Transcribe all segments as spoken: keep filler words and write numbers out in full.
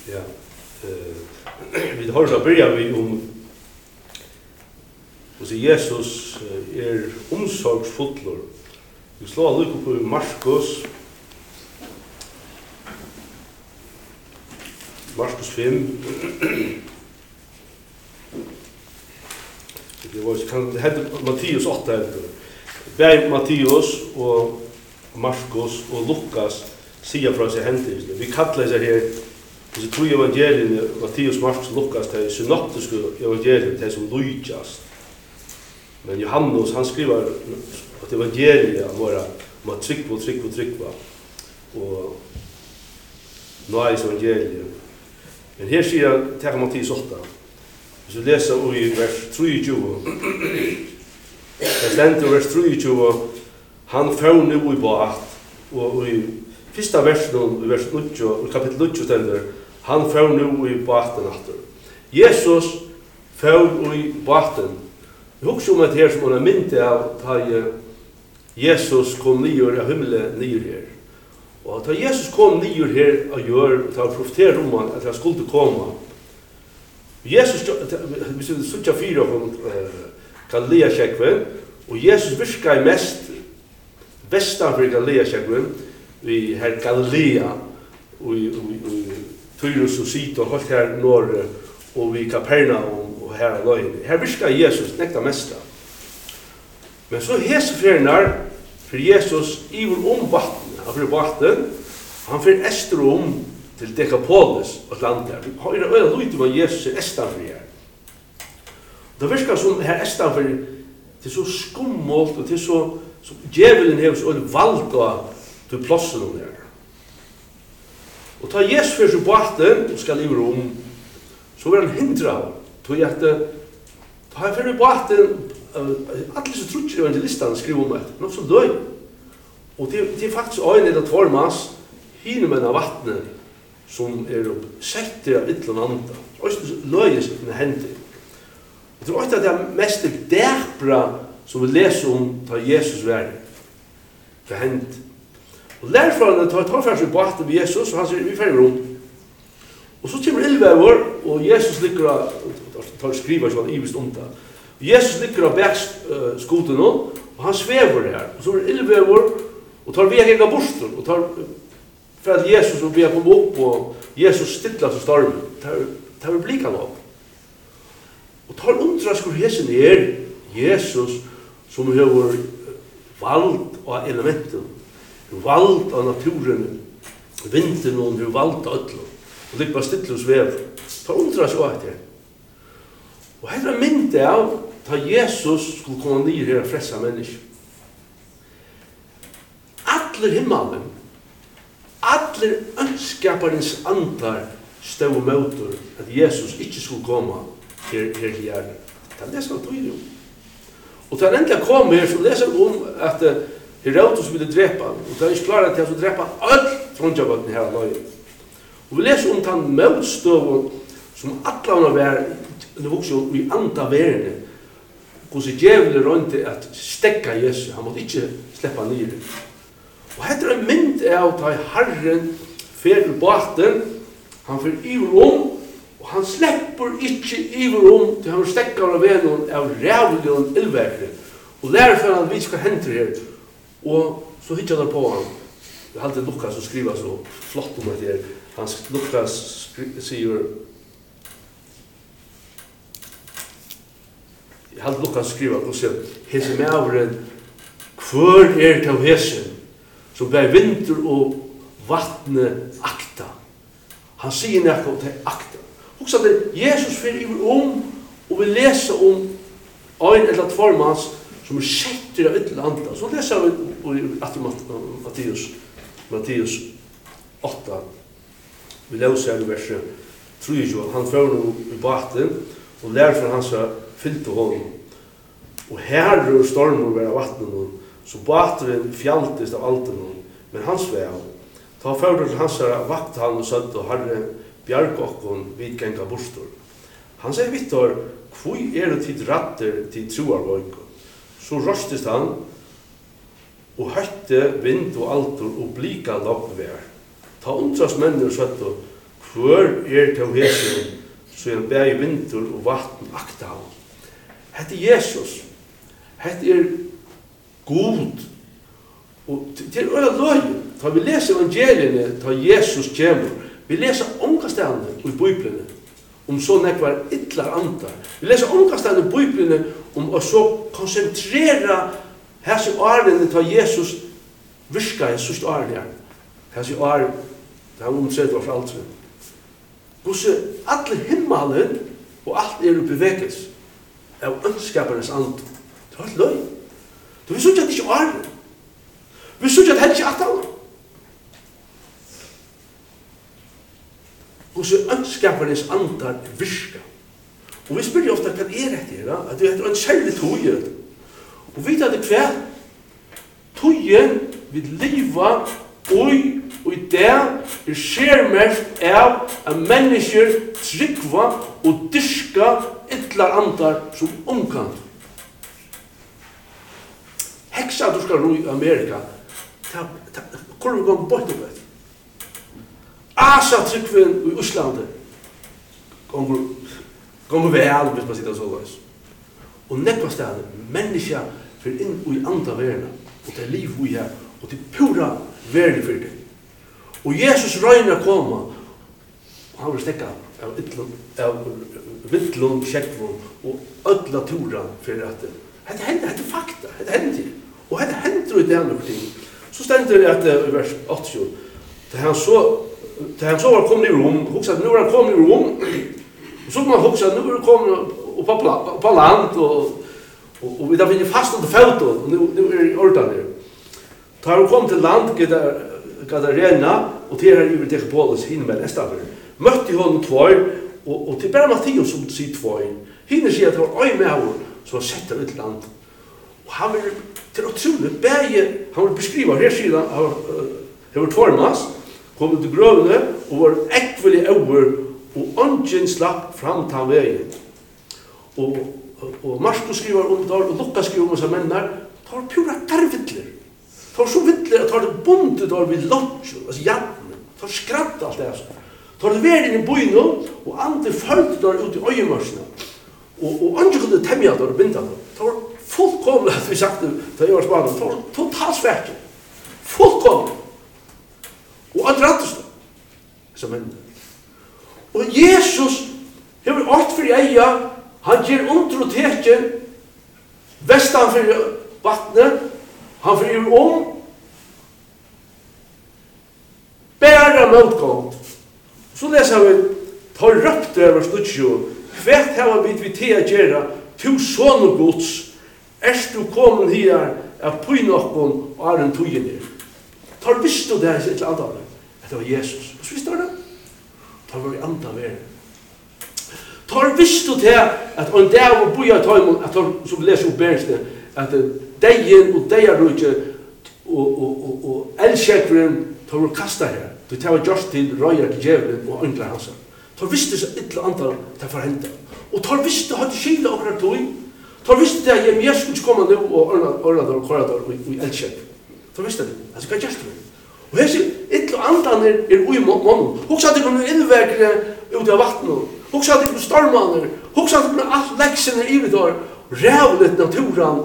Ja. Eh, vi har så börjar vi om och så Jesus är omsorgsfull. Vi slår lite på Markus. Markus fem. Det var kan det hade Matteus åtta eller. Bäj Matteus och Markus och Lukas säger från sig händelser. Vi kallar det här så tror jag evangelien Matteus, Markus och Lukas det är synoptiska evangelier det som lyckas. Men Johannes han skriver att evangeliet var om att tryck på tryck på tryck va. Och nu är det evangeliet. Men här säger det Matteus åtta. Så läser vi i vers tjugotre. Det ständer i vers tjugotre. Han får nu i båt. Och i första versen, i vers nio, i kapitel nio ständer han får nu i båten efter. Jesus får i båten. Jag husker om att här som man har mynt av att Jesus kom ner av himlen ner här. Och att Jesus kom ner här och gör, att han profeterar om att han skulle komma. Jesus, hvis vi suttja fyra om Galilea-kjekven, og Jesus virkar mest vestan for Galilea-kjekven, vi her Galilea, og i Tyrus og Sidon, holdt her norr, og vi Kapernaum, og her løgn. Her virkar Jesus nekta mesta. Men så hese fernar, for Jesus iver om vatten, han fyrir vatten, han fyrir ester om til Decapolis og landet. Vi har en øyne lyd om at Jesus er estanfri her. Det virker som her estanfri til så skummelt og til så som djevelen har så valgt av til plassen om her. Og ta Jesus fyrir seg båten og skal i rom, så vil han hindra av. Ta han fyrir båten, alle som tror ikke evangelistene skriver om det, nok så løy. Og det er faktisk øyne eller tvormas, hinemenn av vattnet, som er sett av et eller annet. Og så løyes med hendene. Jeg tror også at det er mest dærbra som vi leser om ta Jesus vær for hendene. Og lærerfrøene tar tårfærs i båten med Jesus, og han sier, vi ferger om. Og så kommer ildvever, og Jesus ligger av, tar skriver sånn ivist om det. Jesus ligger av bækskoten nå, og han svever her. Og så er ildvever, og tar vek ega borster, og tar för att Jesus och vi har kommit upp och Jesus stilla så stormen. Det har blikat upp. Och tar undras hur hesen är Jesus som har valt av elementen. Valt av naturen. Vinden och har valt av ödlo. Och det bara stilla och sväv. Tar undras vad det är. Och här är myndet av att Jesus skulle komma ner här och frälsa människor. Alla himmelen Allir önskaparins andar stod motor at Jesus ikke skulle komme her, her til hjernen. Det leser han tog om. Og til han endelig kom her, så leser han om at Herodes ville drepa han. Og det er ikke klart at han skulle drepa alt tronjabaten her av løyen. Og vi leser om den motstøven som alle han har vært, det vokser jo i andre verden, hvordan djevelen rønte at stekka Jesus. Han måtte ikke slippe han ned. Og hetta er en mynd av at Herren fer til båten, han fer iver om, og han slipper ikke iver om til han stekker av vennen av rævlig og ildverkere. Og lærer for han vet hva henter her. Og så hittar han på han. Det er alltid Lukas som skriver så flott om det her. Han, Lukas sier, jeg har Lukas skriver og sier, hese med avren, hvor er det av hesen? Så blir vinter og vattne akta. Han sier nekka til akta. Også at Jesus fyrir iver om, og vi leser om ein eller tvormans som er setter av et eller annet. Så leser vi etter Matteus, Matteus åtta. Vi leser her i verset tjugotre. Han får nå i baten, og lærer for hans fyllte hånden. Og herre og stormer være vattnet, så bateren fjaltist av alt noen, men hans vei. Ta fører til hans vakt han og søtt og herre bjarg okkon vidgenga bostor. Han sier Vittor, hvor er det tid ratter til troarvøyko? Så røstist han og høytte vind og altor og blika lagvær. Ta undras mennur søtt og Hvor er til hese, så en bæg vinter og vatten akta av. Hette er Jesus. Hette er god. Og til øyla løy, da vi leser evangeliene, da Jesus kommer, vi leser omkastene i Bibelen, om så nekvar ytlar andar. Vi leser omkastene i Bibelen om å så konsentrera hese årene da Jesus virka i sørste årene. Hese årene, det har omsett var for alt. Gosse, alle himmelen og alt er beveges av ønskapernes and. Det var et løy. Det vi sånn at det ikke er det. Vi sånn at det ikke er det. Gosse, ønskapernes andar virka. Og vi spør jo ofte hva er det her, at det er en særlig tog. Og vi tar det hver. Togen vil liva og og i det er skjermest av at mennesker trykva og dyrka ytlar andar som omkant. Heksa du skal ro i Amerika, hvor er vi gått bort om det? Asa trykkven i Øslandet, gonger vel hvis man sitter så løs. Og nekva stedet, mennesker for inn i andre verden, og det er liv vi her, og det er pura verden for det. Og Jesus røyner å komme, og han vil stekka av vittlund, kjekkvund, og ødla tura for at det hender, det er fakta, det hender. Og det hender i det andre ting. Så stender det at i vers åtte, da han så, da han så var kommet i rom, hoksa at nå er han kommet i rom, og så kan man hoksa at nå er han kommet på, på land, og, og, og vi da finner fast under fauton, og nå, nå er det ordan her. Da han kom til land, Gadarena, og til her i Decapolis, hinn med Estafer, møtte honom tvær, og, og til bare Mattias som sier tvær. Hinn sier at det var øy med honom, som var sett av et land. Og han vil, til utrolig, begge, han vil beskrive, her sier han, han var tværmas, kom til grøvene, og var ekvelig over, og ånden slapp fram til veien. Og, og, og Markus skriver om det, og Lukas skriver om disse menner, det var pura garvittler. Det var så vittler at det var bundet av vid lodgen, altså hjertene. Det var skratt alt det. Det var vært inn i bøyene, og andre følte det ut i øyemørsene. Og, og andre kunne temja det og binda det. Det var fullkomlig, at vi sagt det, da jeg var spadet. Det var totalt svært. Fullkomlig. Og andre rattest det. Som henne. Og Jesus hever alt for eia, han gir under og teke, vestan for vattnet, han fyrir om, bæra motgång. Så leser vi, ta røpte over slutsjo, hvert hava bit vi til å gjøre, to sånne gods, erst du kommet her, er på nokken, og er en togjen her. Ta visst du det her, et eller annet, at det var Jesus. Og så visst du det? Ta var i andre verden. Ta visst du det, at en dag var boja i tøymon, at som vi leser opp berensne, at deien og deierrujje og, og, og, og eldsjekveren tar å kasta her. Du tar å gjørst til røyer til djevelen og andre hans. Tar visste seg ytla andre til for hente. Og tar visste hadde skylda akkurat tog. Tar visste det at jeg skulle komme nå og ordna der og korrador i eldsjekv. Tar visste det. Altså hva gjørst det? Og hese ytla andre er ui månen. Hoksa at det kunne innverkere ut av vattnet. Hoksa at det kunne stormaner. Hoksa at det kunne alt leksene i vidar. Rævlet naturen.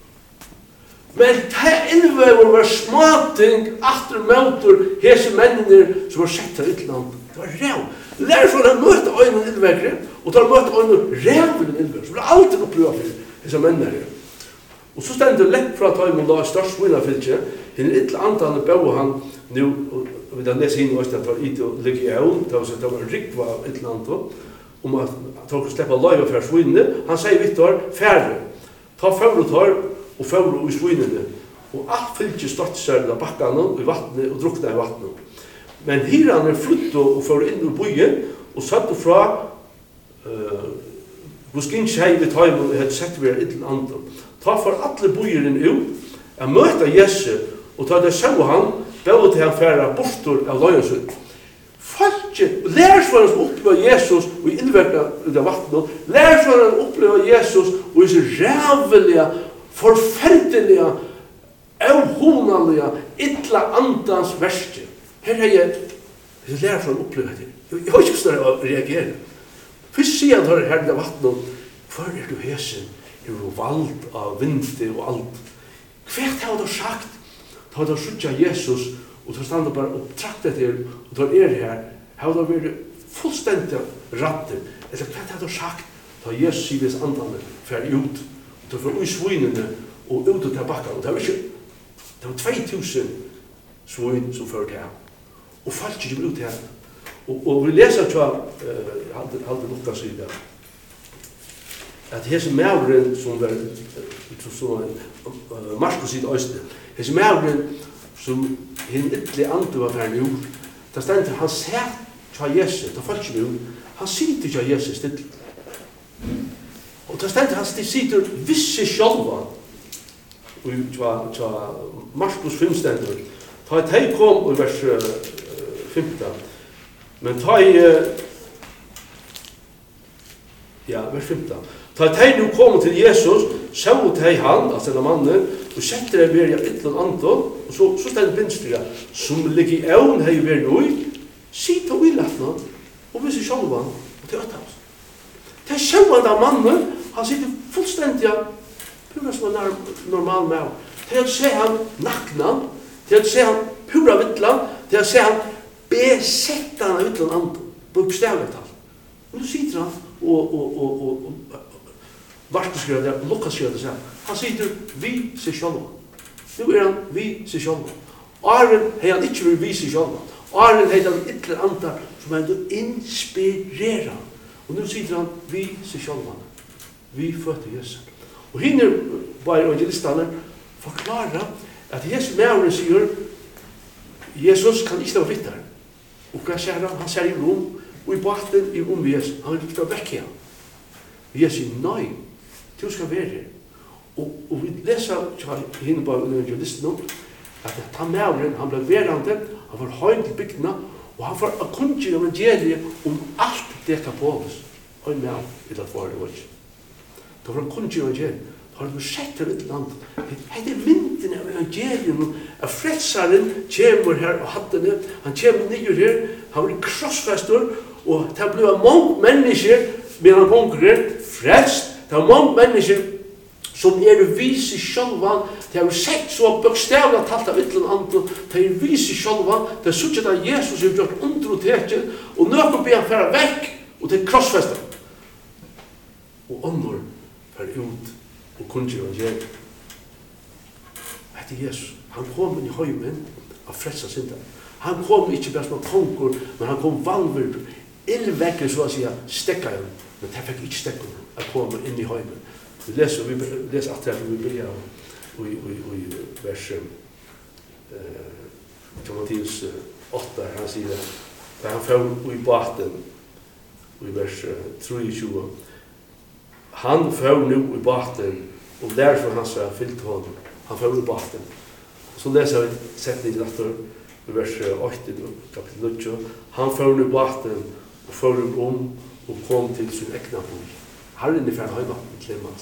Men det innvever var smating, atter møter, hese mennene som var sett av utland. Det var ræv. Det er for å møte øynene innvekere, og ta møte øynene rævene innvekere. Så det er alltid oppleva for hese mennene. Og så stender det lett fra at Øymond da størst vinnafylkje, henne ytla antane bau han nu, og vi da lese inn i Øystein, at det var ite og ligge i øyn, det var rikva av ytla antane, om at han tar å slippe løyva for svinne. Han sier Vittor, færre, ta færre tar, og fåre i svinene, og alt fylkje stått seg av bakkene i vattnet og drukna i vattnet. Men hirane flyttet og fåre inn i byen, og satt fra uh, hos Ginsjei ved Taimon og hadde sett vi her ytterlig andre. Ta for alle byen ut, jeg møtte Jesu, og ta det så han, bøde til han fære bortor av Løyensund. Falske, lærersvaren som opplever Jesus og innverket ut av vattnet, lærersvaren som opplever Jesus og i så rævelige, forferdelige, avhonalige, ytla andans verste. Her er jeg, Jeg lærer fra å oppleve det. Jeg har ikke større å reagere. Først sier han her i vattnet, hvor er du hesen? Er du valgt av vinte og alt? Hva har du sagt? Da har du skjuttet Jesus, og du stannar bare og trakter til, og du er her, har du vært fullstendig rattet. Eller hva har du sagt? Da Jesus sier hvis andene fer ut, og du får ut svinene, og ut til bakken. Det var ikke, det var två tusen svin som førte her. Og folk ikke ut her. Og, og vi leser til uh, Halte, Halte Lukas i det, at hese mævren som var, som uh, Markus i det øyne, hese mævren som hinn ytterlig andre var ferdig ur, da stendte han sett til Jesus, da folk ikke ut, han sitter til Jesus still. Og da stendte han sitter visse sjálva, og til Markus fem stender, da de kom i vers uh, femten, men ta i, ja, vers femten. Ta de nu kom til Jesus, så de han, altså denne mannen, og setter de ved et eller annet, og så, så stender bindstyret, som ligger i øvn hei ved ui, sitt og villatna, og hvis i sjálvan, og til øtta oss. De sjálvan av mannen, han sitter fullstendig, pura som en normal med. Til å se han nakna, til å se han pura vittla, til å se han besett han av et eller annet, bokstavlig tall. Og nu sitter han, og, og, og, og, og Markus skriver det, Lukas skriver det selv. Han sitter vi seg sjálva. Nu er han vi seg sjálva. Aren hei han ikke vil vi seg sjálva. Aren hei han et eller annet som han inspirerer. Og nu sitter han vi seg sjálva. Vi fødte Jesus. Og hinner bare evangelistene forklarer at Jesus med åren sier Jesus kan ikke stå vitt der. Og hva sier han? Han sier i rom, og i baten i rom ved Jesus. Han vil stå vekk igjen. Jesus sier nei. Du skal være her. Og, og vi leser henne på evangelisten om at han med åren, han ble verande, han var høy til bygdene, og han var akkunnskje evangeliet om alt det kan påvis. Høy med åren, i det var det var ikke. Da var han akkunnskje evangeliet. Da har du sett her et eller annet. Hette er mynden av evangeliet, av frelsaren kommer her og hatt det. Han kommer nyer her, han var krossfester, og det ble mange mennesker, men han konger her, frelst. Det er mange mennesker som er vis i sjálvan, de har sett så bokstavlig talt av et eller annet, de er vis i sjálvan, de har suttet at Jesus har gjort under og teket, og nøkken blir han færa vekk, og det er krossfester. Og ånder færa ut, og kunne evangeliet. Dette er Jesus. Han kom inn i høymen av frelsa synder. Han kom ikke bare som konkur, men han kom vanvurd, ildvekker, så å si, stekka han, men det fikk ikke stekka han. At komme inn i høymen. Vi leser, vi leser at her, vi begynner i, i, i vers uh, Matteus åtta, han sier det, da han får i baten, i vers uh, tjuetre, han får nu i baten, og derfor han sa fyllt hånden, han får i baten. Så leser vi setning etter, i vers åtta, kapitel nio, han får i baten, og får om, og kom til sin ekna boi. Herren er færen høymaten til Limans.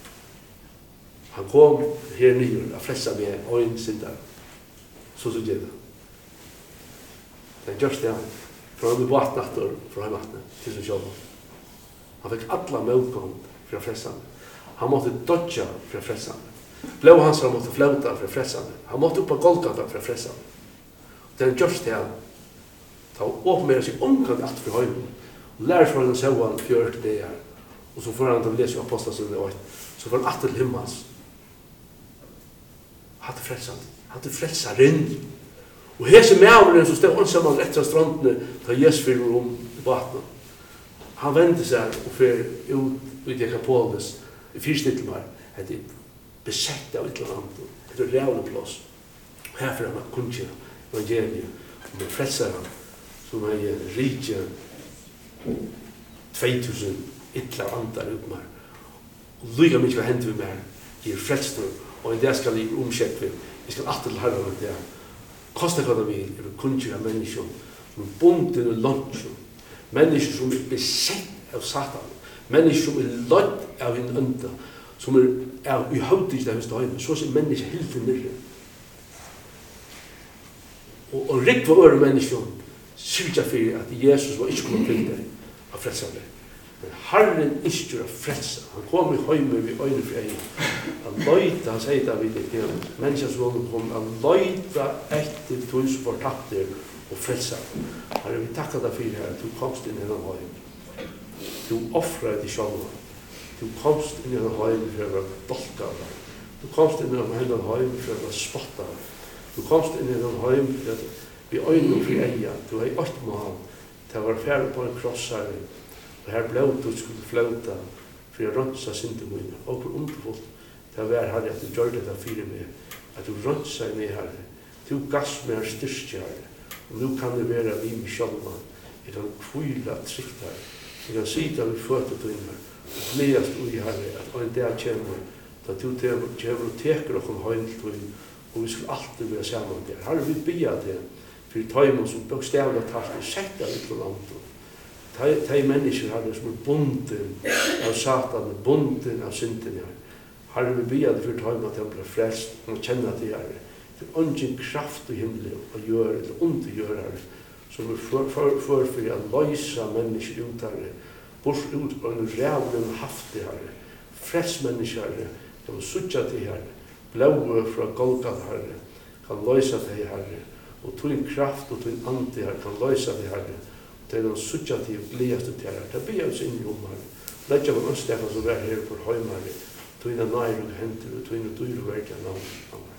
Han kom her nyer og flessa med øyn sindar. Så så gjør det. Det er just det han. For han ble bort natter fra høymaten til sin sjål. Han fikk alla møtkom fra frelsane. Han måtte dodja fra frelsane. Blå hans han måtte flauta fra frelsane. Han måtte upp på Golgata fra frelsane. Det er just det han. Ta åpmer seg omkant alt fra høymaten. Lærer for den sauan fjørt det her. Og så får han til å lese Apostelsen og så får han atter til himmels. Hatt frelsaren. Hatt frelsaren. Og hese mævren som stod ansamman etter strandene ta Jesus fyrir om i baten. Han vendte seg og fyrir ut i Dekapolis i fyrstittelmar. Det er besett av et eller annet. Det er rævlig plass. Herfor han kunne evangeliet om frelsaren som er rikje två tusen ytla andar ut mer. Og lyga mykje hva hendt vi mer, gir frelstur, og en dag skal jeg omkjekt vi, vi skal atter til herren det. Kosta hva det vil, er kunnkje av mennesker, som er bunden og lunch, mennesker som er besett av Satan, mennesker som er løtt av en ønda, som er, er uhaudig av hos døgnet, så er mennesker helt nirre. Og, og rik for øre mennesker, syrja for at Jesus var ikke kommet til deg av frelsa deg. Men Herren ikke er frelsa. Han kom i høyme ved øyne for egen. Han løyta, han sier det vidt ikke, menneskens vågen kom, han løyta etter tog som var tatt der og frelsa. Herre, vi takkar deg for her, at du komst inn i denne høyme. Du offret deg selv. Du komst inn i denne høyme for å være dolkad. Du komst inn i denne høyme for å være spottet. Du komst inn i denne høyme for at vi øyne for egen. Du har åtte mål til å være ferdig på en kross her. Og her ble du skulle flauta for å rønsa synden mine. Og hvor underfullt til å være herre at du gjør dette fire med. At du rønsa meg herre. Du gass meg styrke herre. Og nå kan det være vi med sjølva. Jeg kan kvila trygt her. Jeg kan sida vi føtter til henne. Og gledast ui herre at en dag kommer da du kommer og teker okkur høyne til henne. Og vi skal alltid være sammen der. Herre, vi bia det for tøymon som bokstavlig talt er sett av ytterlig andre. De mennesker herre som er bunden av satan, bunden av synden her. Herre, vi bia det for tøymon at de blir frelst og kjenner til herre. Det er ingen kraft i himmelen å gjøre, eller ondt å gjøre herre, som er for for for å løse mennesker ut herre, bort ut på en rævlen haftig herre, frelst mennesker herre, de sutja til herre, blåe fra Golgat herre, kan løse til herre, og tog kraft og tog ante herre, kan løse til herre, det er noen sutja til å gledast til herre, det blir oss inn i rom herre, letja på ønstefan som er her for høymare, tog inn av nær og henter, og tog inn av dyr og verk av navn.